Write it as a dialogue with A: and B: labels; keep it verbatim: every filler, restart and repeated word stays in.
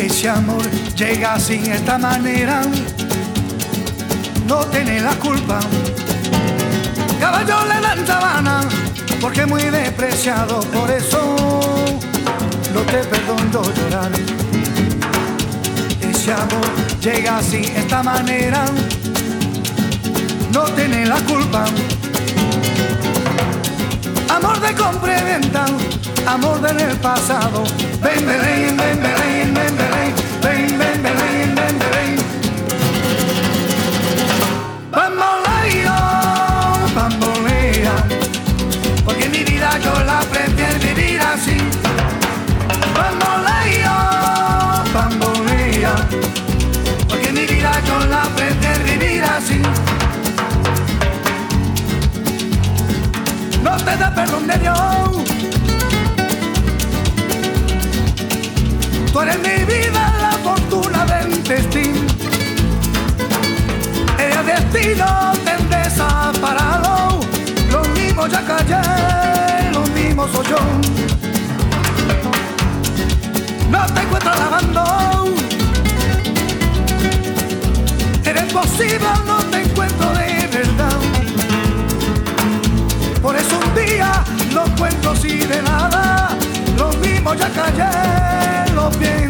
A: Ese amor llega sin esta manera, no tiene la culpa. Caballo le dan sabana, porque es muy despreciado, por eso no te perdono llorar. Ese amor llega así, esta manera, no tiene la culpa. Amor de compra y venta, amor del pasado. Ven, ven, ven, ven, ven, ven, ven, ven, ven, ven, ven, ven. Bamboleo, bambolea, porque mi vida yo la prefiero vivir así. Bamboleo, bambolea, porque mi vida yo la prefiero vivir así. No te da perdón de Dios. Tú eres mi vida, la fortuna del destino. El destino te desaparado. Lo mismo ya callé, lo mismo soy yo. No te encuentro lavando. Eres posible, no te encuentro de verdad. Por eso un día no cuento así de nada. Lo mismo ya callé, lo bien